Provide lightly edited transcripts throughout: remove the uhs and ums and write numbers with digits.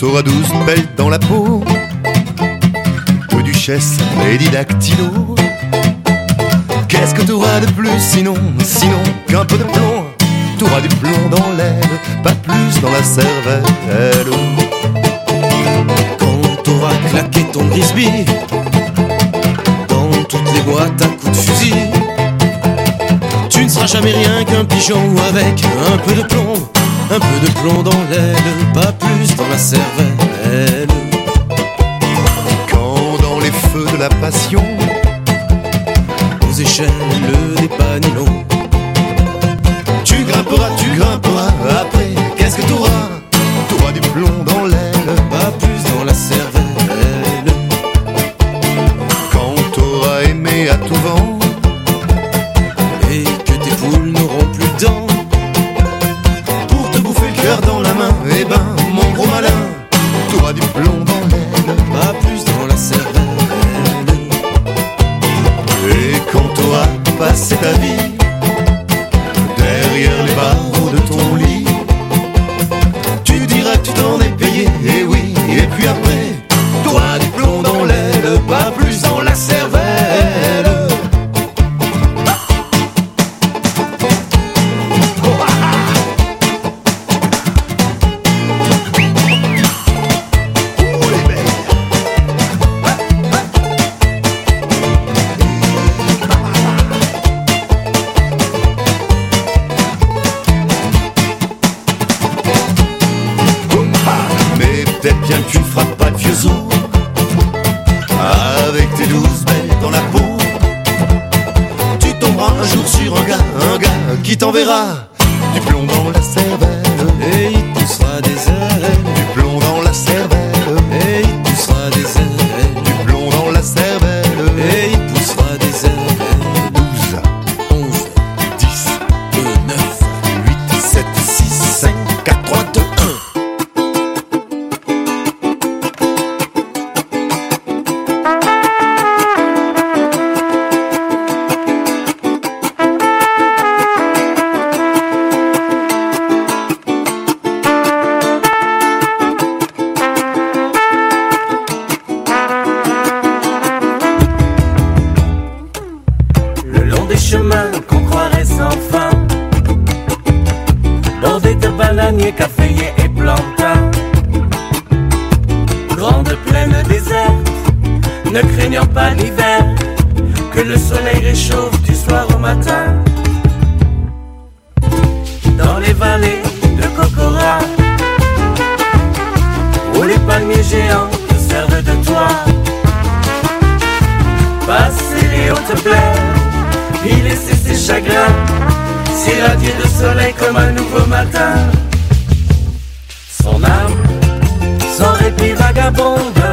t'auras 12 belles dans la peau, que duchesse Lady Dactylo. Qu'est-ce que t'auras de plus sinon qu'un peu de plomb? T'auras du plomb dans l'aile, pas plus dans la cervelle. Quand t'auras claqué ton Grisby dans toutes les boîtes à coups de fusil, tu ne seras jamais rien qu'un pigeon avec un peu de plomb. Un peu de plomb dans l'aile, pas plus dans la cervelle. Quand dans les feux de la passion, aux échelles des Panilons, tu grimperas, après, qu'est-ce que t'auras? T'auras du plomb dans l'aile, pas plus dans la cervelle. Quand t'auras aimé à tout vent, et que tes poules n'auront plus de dents, dans la main, eh ben mon gros malin, t'auras du plomb dans l'aile, pas plus dans la cervelle. Et quand t'auras passé ta vie derrière les barreaux de ton lit, tu diras que tu t'en es payé, eh oui, et puis après t'auras du plomb dans l'aile, pas plus dans la cervelle. Peut-être bien que tu ne feras pas de vieux os avec tes 12 belles dans la peau. Tu tomberas un jour sur un gars qui t'enverra du plomb dans la cervelle. Et il poussera des ailes, du plomb dans la cervelle. Et il poussera des ailes, du plomb dans la cervelle. Et il poussera des ailes. 12, 11, 10, 9, 8, 7, 6, 5, 4, 3, 2, 1. Qu'on croirait sans fin, bordés de bananiers, caféiers et plantains, grande plaine déserte, ne craignant pas l'hiver, que le soleil réchauffe du soir au matin. Dans les vallées de Kokora, où les palmiers géants te servent de toit, passer les hautes plaines, y laisser ses chagrins, s'irradier de soleil comme un nouveau matin. Son âme, sans répit vagabonde,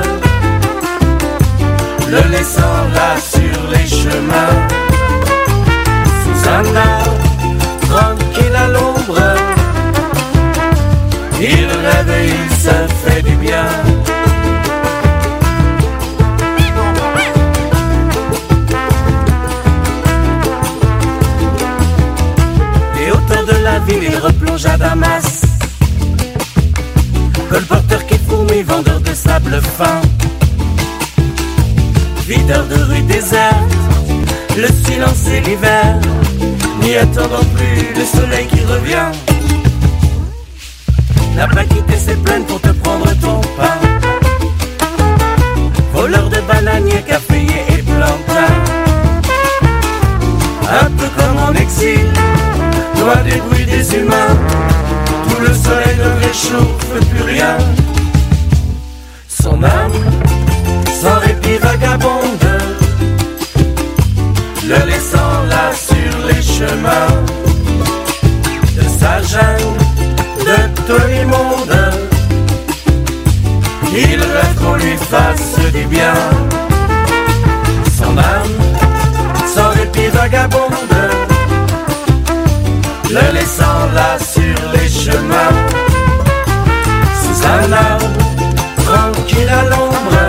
le laissant là sur les chemins. Sous un arbre, tranquille à l'ombre, il rêve et il se fait du bien. Il replonge à Damas, colporteur qui fourmille, vendeur de sable fin, videur de rues désertes, le silence et l'hiver, n'y attendant plus le soleil qui revient. N'a pas quitté ses plaines pour te prendre ton pain, voleur de bananiers, caféiers et plantains, un peu comme en exil, loin des bruits des humains, tout le soleil ne réchauffe plus rien. Son âme, sans répit vagabonde, le laissant là sur les chemins de sa jungle, de tout l'immonde, il rêve qu'on lui fasse du bien. Son âme, sans répit vagabonde, le laissant là sur les chemins, sous un arbre, tranquille à l'ombre,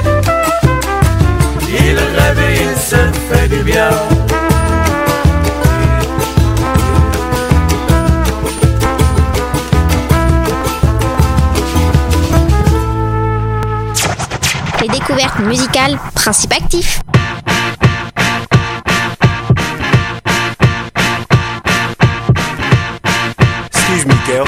il rêve et il se fait du bien. découverte musicale, Principe Actif. Excuse me, girl.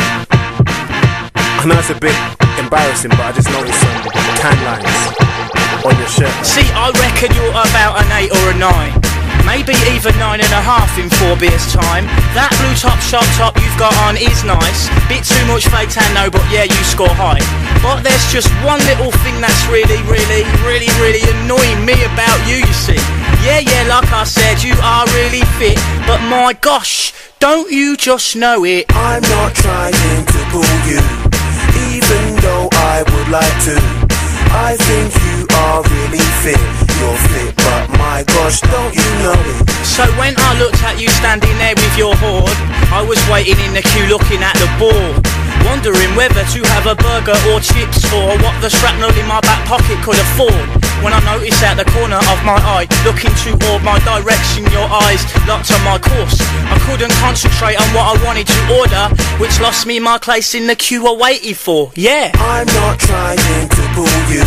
I know it's a bit embarrassing, but I just noticed some tan lines on your shirt. See, I reckon you're about an 8 or a 9. Maybe even 9.5 in 4 beers time. That blue top shop top you've got on is nice. Bit too much fake tan though, but yeah, you score high. But there's just one little thing that's really annoying me about you, you see. Yeah, like I said, you are really fit, but my gosh, don't you just know it? I'm not trying to pull you, even though I would like to. I think you are really fit. You're fit, but my gosh, don't you know it? So when I looked at you standing there with your hoard, I was waiting in the queue looking at the board, wondering whether to have a burger or chips, or what the shrapnel in my back pocket could afford. When I noticed out the corner of my eye, looking toward my direction, your eyes locked on my course. I couldn't concentrate on what I wanted to order, which lost me my place in the queue I waited for. Yeah, I'm not trying to pull you,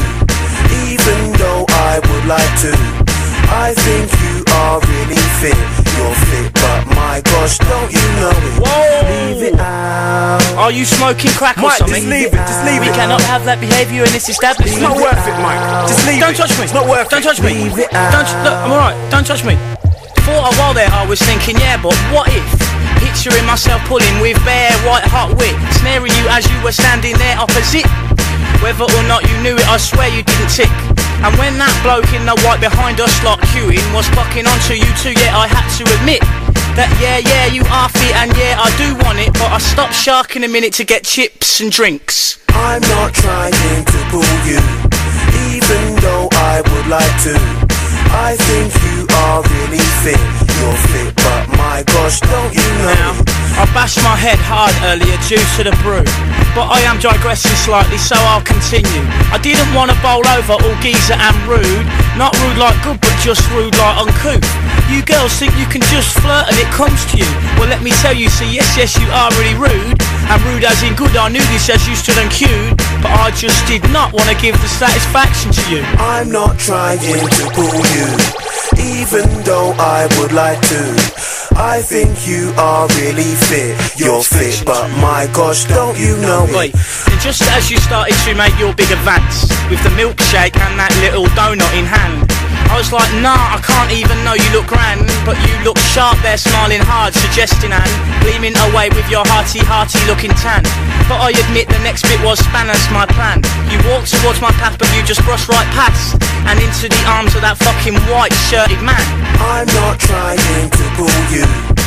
even though I would like to. I think you are really fit. You're fit, but my gosh, don't you know it? Whoa! Leave it out. Are you smoking crack or Mike, something? just leave it. We cannot have that behaviour in this establishment. It's not worth it, Mike. Just leave Don't it. touch me. It's not worth Don't it. touch me. Leave it out. Look, I'm alright. Don't touch me. For a while there, I was thinking, yeah, but what if? Picturing myself pulling with bare white hot wit, snaring you as you were standing there opposite. Whether or not you knew it, I swear you didn't tick. And when that bloke in the white behind us lot queuing was clocking onto you too, yeah, I had to admit that yeah, you are fit and yeah, I do want it, but I stopped sharking a minute to get chips and drinks. I'm not trying to pull you, even though I would like to. I think you are really fit. You're fit, but my gosh, don't you know Now, I bashed my head hard earlier due to the brew, but I am digressing slightly, so I'll continue. I didn't want to bowl over all geezer and rude, not rude like good, but just rude like uncouth. You girls think you can just flirt and it comes to you. Well, let me tell you, see, yes, you are really rude, and rude as in good. I knew this as you stood and queued, but I just did not want to give the satisfaction to you. I'm not trying to pull you, even though I would like to. I think you are really fit. You're fit, but my gosh, don't you know Wait, it? and just as you started to make your big advance with the milkshake and that little donut in hand, I was like, nah, I can't even know you look grand, but you look sharp there, smiling hard, suggesting and gleaming away with your hearty looking tan. But I admit the next bit was spanners my plan. You walked towards my path, but you just brushed right past and into the arms of that fucking white shirted man. I'm not trying to pull you,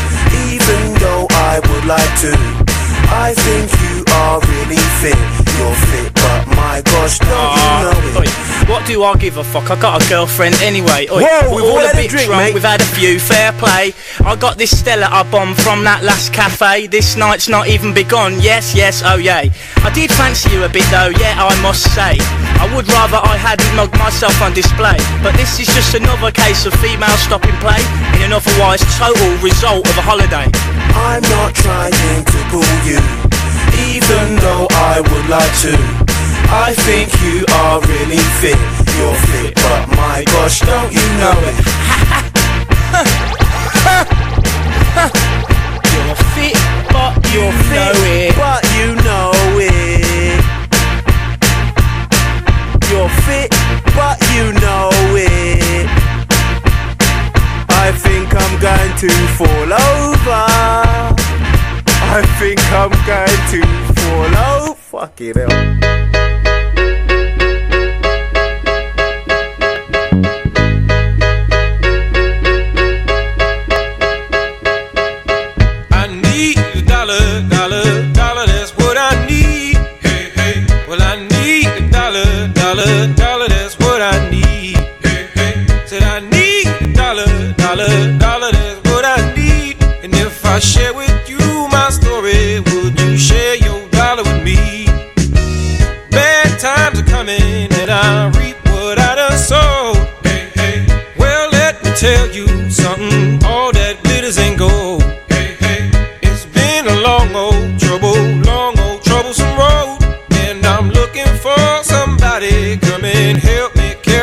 even though I would like to. I think you are really fit. You're fit, but my gosh, don't you know it? What do I give a fuck? I got a girlfriend anyway. Whoa, we're we've all all a had a bit drink, drunk, mate. we've had a few, fair play. I got this Stella I bombed from that last cafe. This night's not even begun, yes, oh yay. I did fancy you a bit though, yeah, I must say. I would rather I hadn't mugged myself on display, but this is just another case of female stopping play in an otherwise total result of a holiday. I'm not trying to pull you, even though I would like to. I think you are really fit. You're fit, but my gosh, don't you know it? You're fit, but you know it. But you know it. You're fit, but you know it. I think I'm going to fall over. I think I'm going to fall over. Fucking hell. Dollar, that's what I need. Hey, hey. Well, I need a dollar, that's what I need. Hey, hey. Said I need a dollar, that's what I need. And if I share with you my story, would you share your dollar with me? Bad times are coming and I reap what I done sowed. Hey, hey. Well, let me tell you something, all that glitters ain't gold. Long old troublesome road, and I'm looking for somebody come and help me carry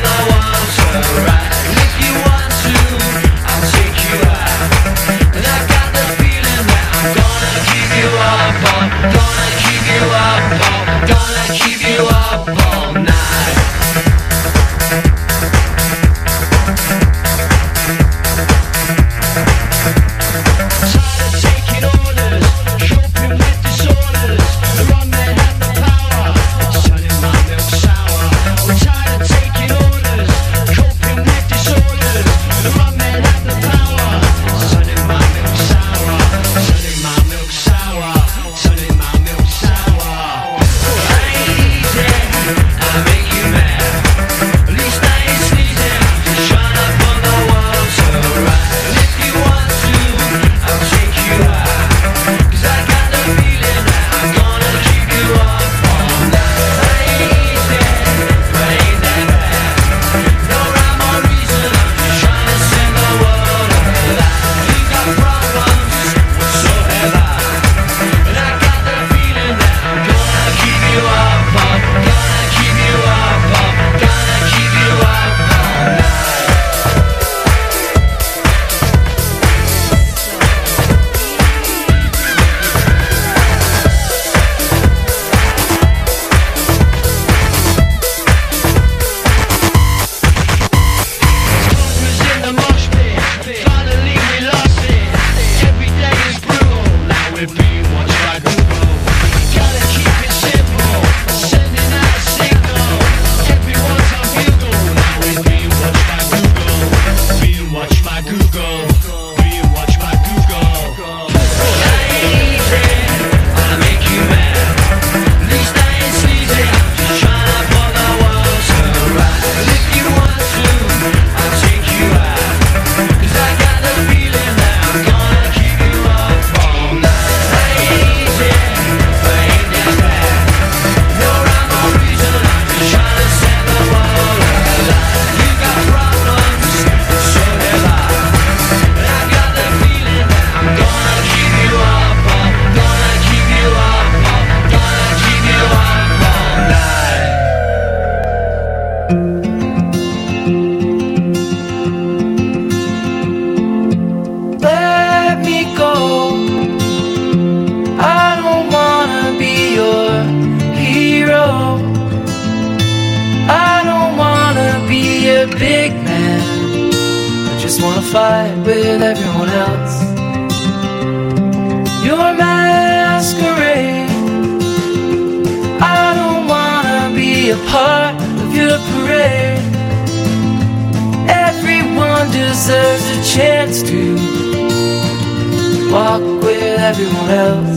just wanna fight with everyone else. Your masquerade, I don't wanna be a part of your parade. Everyone deserves a chance to walk with everyone else,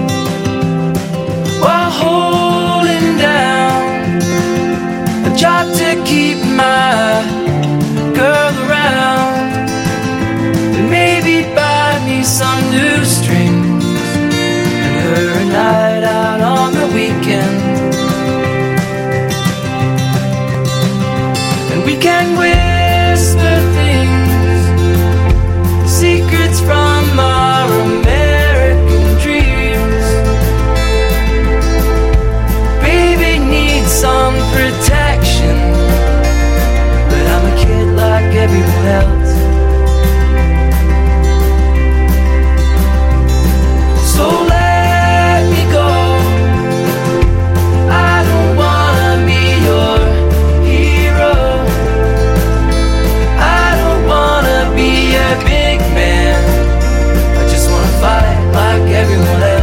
while holding down a job to keep my girl around, and maybe buy me some new strings and her a night out on the weekend. And we can whisper things, secrets from our American dreams. Baby needs some protection, but I'm a kid like everyone else. So let me go, I don't wanna be your hero, I don't wanna be a big man, I just wanna fight like everyone else.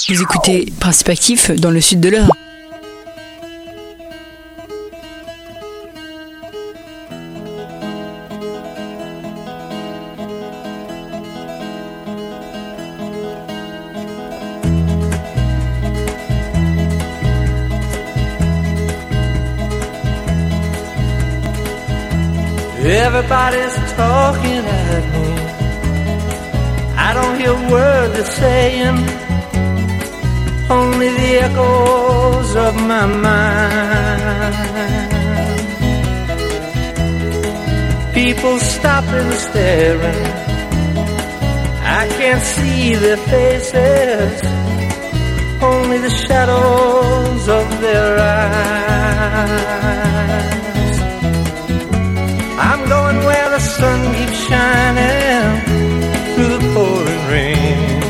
Vous écoutez Principe Actif dans le sud de l'Eure. Everybody's talking at me. I don't hear a word they're saying, only the echoes of my mind. People stopping, staring. I can't see their faces, only the shadows of their eyes. I'm going where the sun keeps shining through the pouring rain.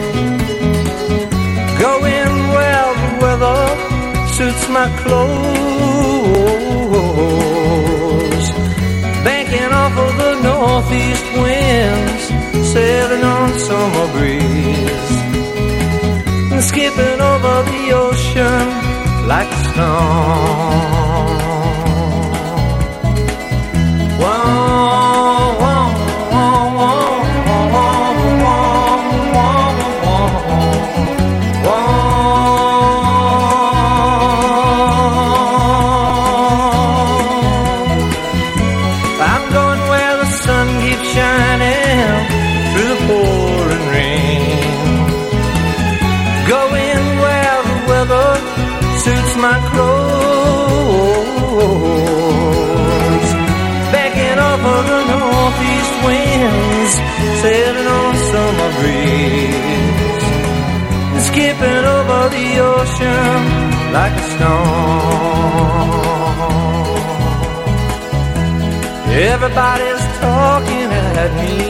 Going where the weather suits my clothes. Banking off of the northeast winds, sailing on summer breeze. And skipping over the ocean like a stone. I'm going where the sun keeps shining through the pouring rain. Going where the weather suits my clothes. Backing off of the northeast winds, sailing on summer breeze. And skipping over the ocean like a stone. Everybody's talking at me.